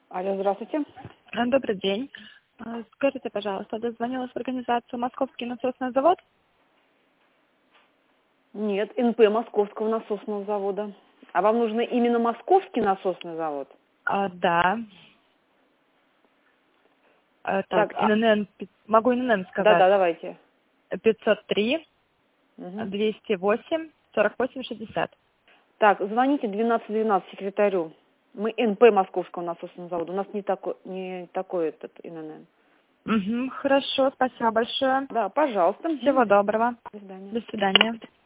Алло, здравствуйте. Добрый день. Скажите, пожалуйста, дозвонилась в организацию «Московский насосный завод»? Нет, НП Московского насосного завода. А вам нужно именно Московский насосный завод? Да. Так, ИНН, могу ИНН сказать. Да, давайте. 503 Угу. 208 48 60. Так, звоните 1212 секретарю. Мы НП Московского насосного завода. У нас не такой этот ИНН. Хорошо, спасибо большое. Да, пожалуйста. Всего доброго. До свидания. До свидания.